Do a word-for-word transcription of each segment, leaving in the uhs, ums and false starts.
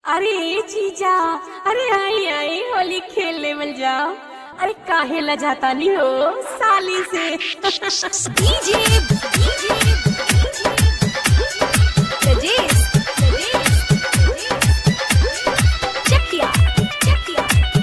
अरे जीजा, अरे आई आई होली खेलने मिल जाओ। अरे काहे ला जाता नहीं हो साली से। डीजे डीजे रजेश चकिया चकिया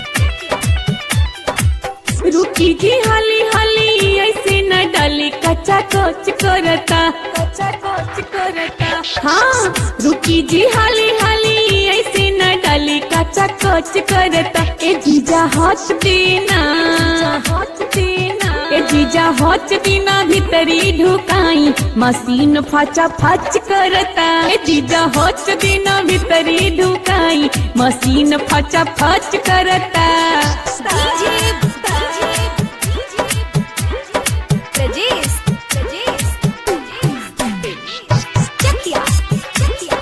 रुकी जी हाली हाली ऐसे न डाली कच्चा कोच करता कच्चा कोच करता। हाँ रुकी जी हाली हाली ऐसे न डाली कच्चा कोच करता। ए जीजा हाथ देना हाथ देना ए जीजा हाथ देना भीतरी ढुकाई मशीन फचा फच करता। ए जीजा हाथ देना भीतरी ढुकाई मशीन फचा फच करता। डीजे रजेश रजेश चकिया चकिया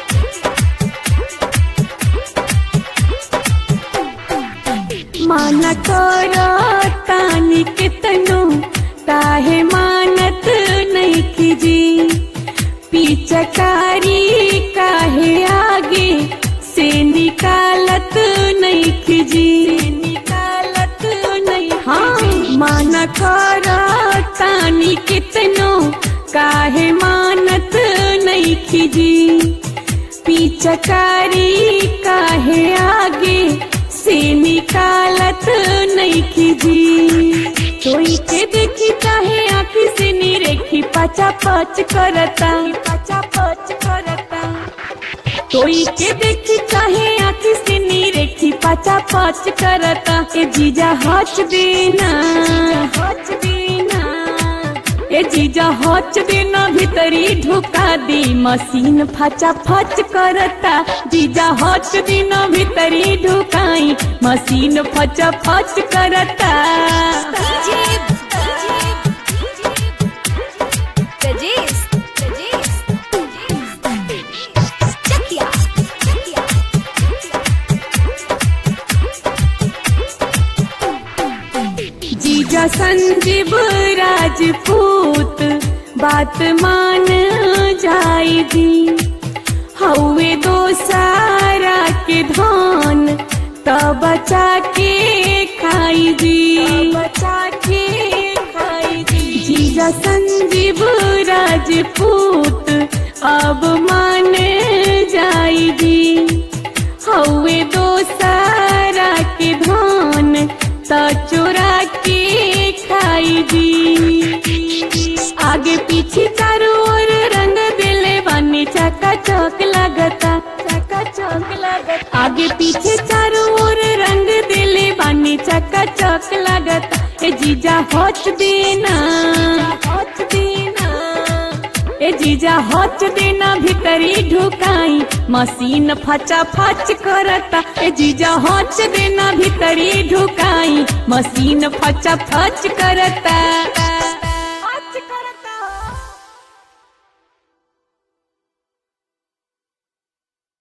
माना करो तानी कितनो काहे मानत नहीं कीजी पिचकारी काहे आगे से निकालत नहीं कीजी निकालत नहीं। हाँ माना करो तानी कितनो काहे मानत नहीं कीजी पिचकारी काहे आगे से निकालत नहीं कीजी। कोई के देखी चाहे आँखी से निरेखी पचा पच करता पचा पच करता। कोई के देखी चाहे आँखी से निरेखी पचा पच करता। ए जीजा हच देना हच देना ए जीजा हच देना भीतरी ढुका दी मशीन फचा फच करता। जीजा हच देना भीतरी ढुकाई मशीन फचा फच करता। डीजे रजेश रजेश चकिया चकिया जीजा संजीव राजपूत बात मान जाएगी हवे दो सारा के धान तब बचा के खाई दी बचा के खाई दी। जीजा संजीव राजपूत अब मान जाएगी हवे दो सारा के धान त चोरा के खाई दी। आगे पीछे चारों ओर रंग दिले बानी चका चौक लगता चका चौक लगता। आगे पीछे चारों ओर रंग दिले बानी चका चौक लगता। ए जीजा होच देना होच देना ए जीजा होच देना भीतरी ढुकाई मशीन फचा फच करता। ए जीजा होच देना भीतरी ढुकाई मशीन फचा फच करता।